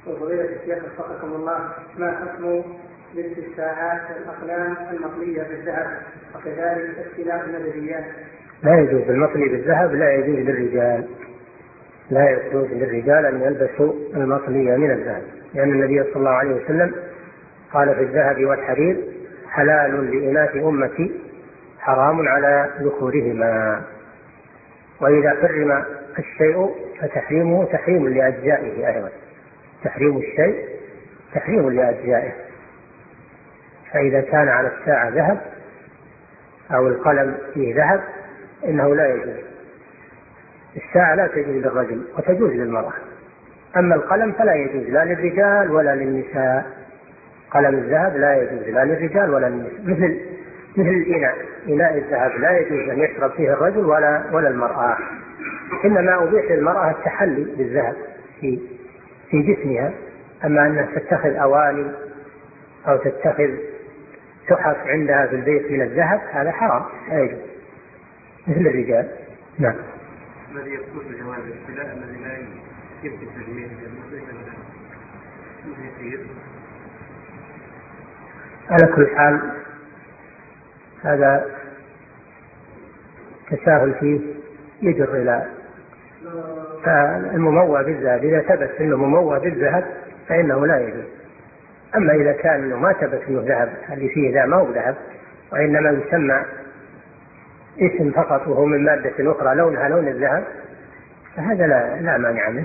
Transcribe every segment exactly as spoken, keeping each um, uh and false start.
وفضيلة الشيخ وفقكم الله، ما حكم لبس الساعات والأقلام المطلية بالذهب وكذلك اختلاف الميداليات؟ لا يجوز المطلي بالذهب، لا يجوز للرجال لا يجوز للرجال أن يلبسوا المطلية من الذهب، لأن النبي صلى الله عليه وسلم قال في الذهب والحرير حلال لإناث أمتي حرام على ذكورهما، وإذا حرم الشيء فتحريمه تحريم لأجزائه أيضا، تحريم الشيء تحريم لأجزائه. فإذا كان على الساعة ذهب أو القلم فيه ذهب إنه لا يجوز. الساعة لا تجوز للرجل وتجوز للمرأة، أما القلم فلا يجوز لا للرجال ولا للنساء. قلم الذهب لا يجوز لا للرجال ولا للنساء، مثل مثل الإناء، إناء الذهب لا يجوز أن يشرب فيه الرجل ولا ولا المرأة، إنما أبيح للمرأة التحلي بالذهب في في جسمها، أما أنها تتخذ أواني أو تتخذ تحف عندها في البيت من الذهب هذا حرام لا يجوز مثل الرجال. نعم. الذي يقول بجواز الابتلاء الذي لا يمكن تجميعه يصير على كل حال هذا تساهل فيه يجر إلى المموه بالذهب. إذا ثبت أنه مموه بالذهب فإنه لا يجوز، أما إذا كان أنه ما ثبت أنه ذهب، اللي فيه ذا ما هو ذهب وإنما يسمى اسم فقط وهو من مادة أخرى لونها لون الذهب فهذا لا, لا مانع منه.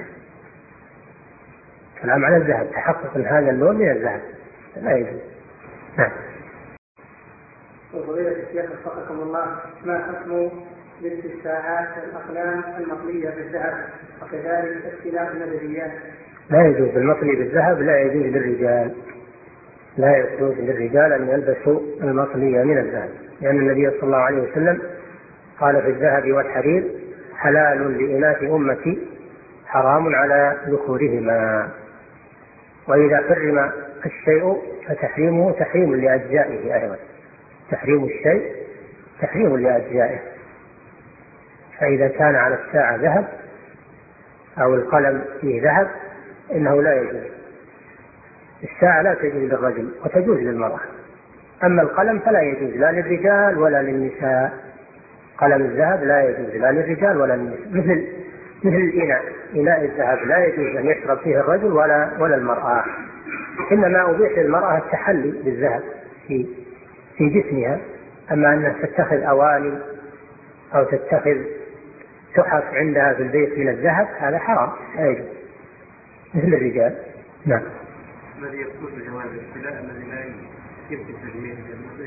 كلام على الذهب، تحقق أن هذا اللون من الذهب لا يجوز. نعم. وفضيلة الشيخ وفقكم الله، ما حكم لبس الساعات والأقلام المطلية بالذهب وكذلك اختلاف الميداليات؟ لا يجوز المطلي بالذهب، لا يجوز للرجال لا يجوز للرجال أن يلبسوا المطلية من الذهب، لأن النبي صلى الله عليه وسلم قال في الذهب والحرير حلال لإناث أمتي حرام على ذكورهما، وإذا حرم الشيء فتحريمه تحريم لأجزائه أيضا، تحريم الشيء تحريم لأجزائه. فإذا كان على الساعة ذهب أو القلم فيه ذهب إنه لا يجوز. الساعة لا تجوز للرجل وتجوز للمرأة، أما القلم فلا يجوز لا للرجال ولا للنساء. قلم الذهب لا يجوز لا للرجال ولا للنساء، مثل مثل الإناء، إناء الذهب لا يجوز أن يشرب فيه الرجل ولا ولا المرأة، إنما أبيح للمرأة التحلي بالذهب في في جسمها، أما أنها تتخذ أواني أو تتخذ تحف عندها في البيت من الذهب هذا حرام لا يجوز مثل الرجال. نعم. الذي يقول بجواز الابتلاء الذي لا يمكن تجميعه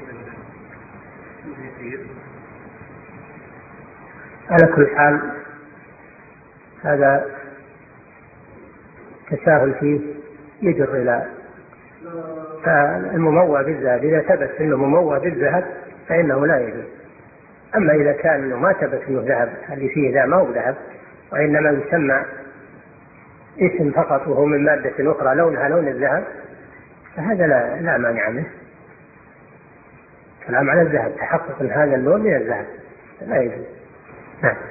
يصير على كل حال هذا تساهل فيه يجر إلى المموه بالذهب. إذا ثبت أنه مموه بالذهب فإنه لا يجوز، أما إذا كان أنه ما ثبت أنه ذهب، اللي فيه ذا ما هو ذهب وإنما يسمى اسم فقط وهو من مادة أخرى لونها لون الذهب فهذا لا, لا مانع منه. كلام على الذهب، تحقق أن هذا اللون من الذهب لا يجوز. نعم.